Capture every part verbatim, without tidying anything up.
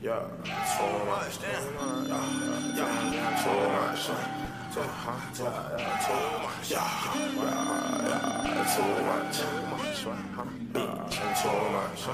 Yeah, too much, damn. Yeah, yeah, too much. Too much, yeah, too much. Yeah, yeah, too much. Bitch, too much.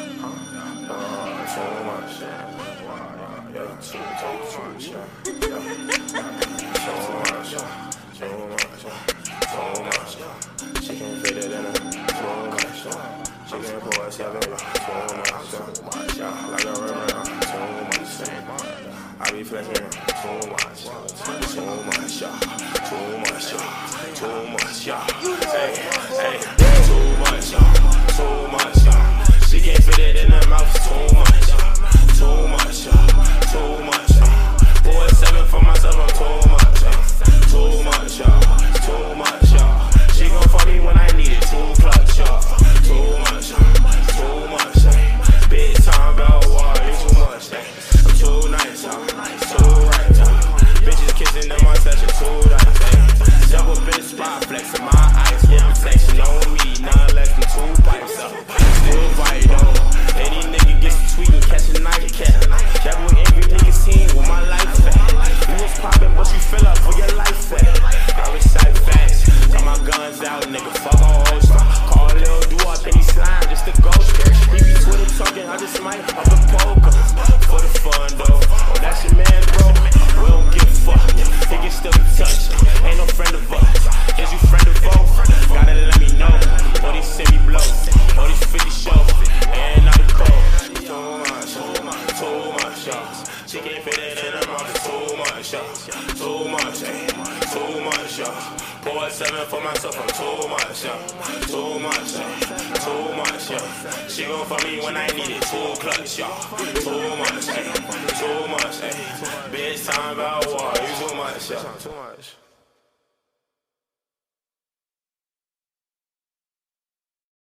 Yeah, too much. Yeah, too, too much. Yeah, too much. Too much. Too much. She can't fit it in her. Too much. She can't pour herself in it. Too much. Yeah, like a river. Too much. I be flexing too much. Too much. Too much. Too much. Hey, hey. Too much. Too much. She can't fit it in her mouth. Too much. Too much. Too much. Boy, seven for myself. I'm too much. Too much. Too much. She gon' fuck me when I need it. Too clutch. Too much. Too much. Big time about water. You too much. I'm too nice. Too right. Bitches kissing in my session. Too nice. Jump up in the spot, flexing my eyes. Yeah, I'm flexing on me. None less than two pipes up. Still white though. Any nigga gets a tweet and catch a night cat. That what every nigga seen with my life at. You was poppin', but you fill up for your life at. I recite facts. Got my guns out, nigga. Fuck on host. Call a little doo-wop and he slime just to go straight. He be Twitter talking, I just might up a poker. For the fun though. Oh, that's your man, bro. We don't give a fuck. He can still be touched. Ain't no friend of us. Is you friend of both? Gotta let me know. All these semi blow. All these fifty shows. And not a cold. Too much. Too much. She can't fit it in her mouth. Too much. Too much. Too much. Pour seven for myself. I'm too much. Too much. Too much. She gon' fuck me when I need it. Too clutch. Too much. Too much. Bitch, time about war. You too much. Too much.